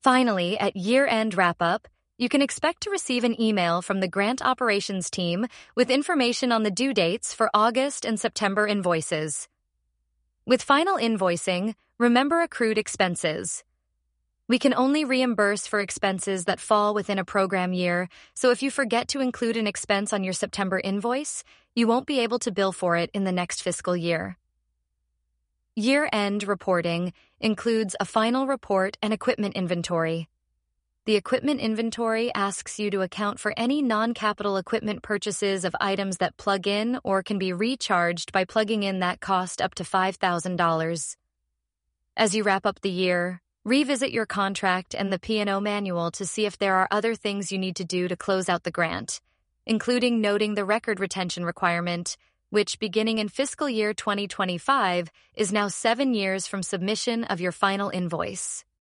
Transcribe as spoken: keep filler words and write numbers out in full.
Finally, at year-end wrap-up, you can expect to receive an email from the grant operations team with information on the due dates for August and September invoices. With final invoicing, remember accrued expenses. We can only reimburse for expenses that fall within a program year, so if you forget to include an expense on your September invoice, you won't be able to bill for it in the next fiscal year. Year-end reporting includes a final report and equipment inventory. The equipment inventory asks you to account for any non-capital equipment purchases of items that plug in or can be recharged by plugging in that cost up to five thousand dollars. As you wrap up the year, revisit your contract and the P and O manual to see if there are other things you need to do to close out the grant, including noting the record retention requirement, which, beginning in fiscal year twenty twenty-five, is now seven years from submission of your final invoice.